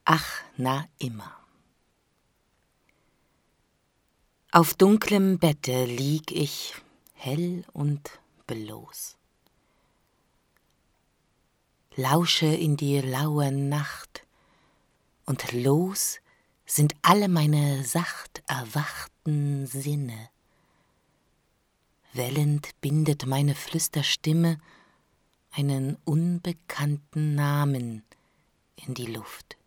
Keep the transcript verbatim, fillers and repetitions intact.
Ach, na immer. Auf dunklem Bette lieg ich, hell und bloß. Lausche in die laue Nacht, und los sind alle meine sacht erwachten Sinne. Wellend bindet meine Flüsterstimme einen unbekannten Namen in die Luft.